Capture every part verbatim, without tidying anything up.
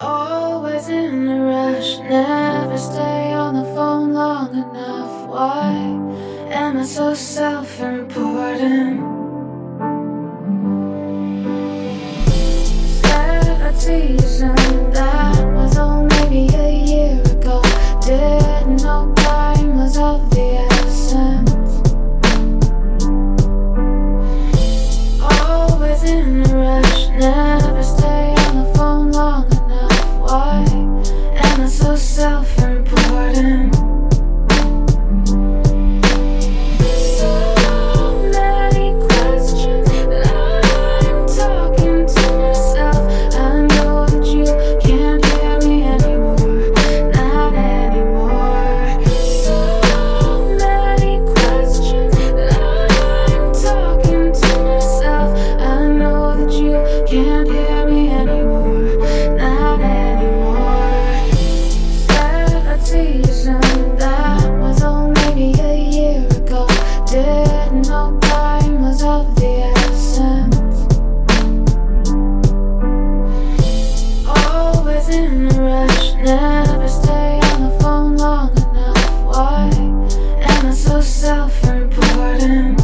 Always in a rush, never stay on the phone long enough. Why am I so self-important? Said I'd see you soon, that was all maybe a year ago. Didn't know time was of the essence. Always in a rush, never stay on the phone long enough. Why am I so self-important? So many questions that I'm talking to myself. I know that you can't hear me anymore, not anymore. So many questions that I'm talking to myself. I know that you can't hear me anymore, not anymore. Said I'd see you soon, that was all maybe a year ago. Didn't know time was of the essence. Always in a rush, never stay on the phone long enough. Why am I so self-important?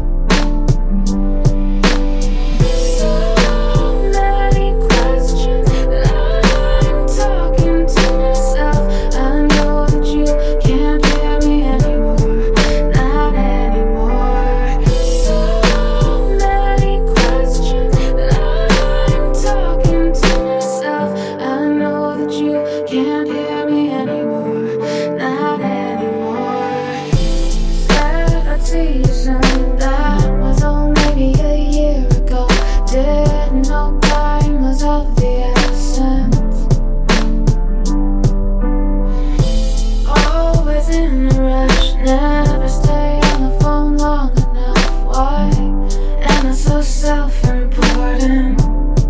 So many questions that I'm talking to myself. I know that you can't hear me anymore, not anymore. So many questions that I'm talking to myself. I know that you can't hear me anymore, not anymore. Said I'd see you soon, that was all maybe a year ago. Didn't know time was of the essence. Always in a rush, never stay on the phone long enough. Why am I so self-important?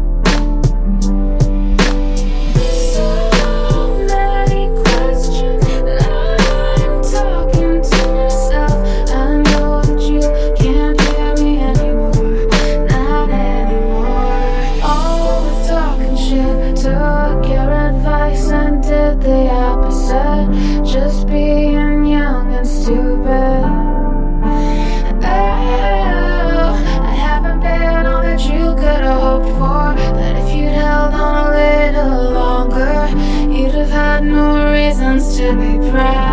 So many questions that I'm talking to myself. I know that you can't hear me anymore, not anymore. Always talking shit, took your advice and did the opposite. Just being young and stupid. Oh, I haven't been all that you could have hoped for, but if you'd held on a little longer, you'd have had no reasons to be proud.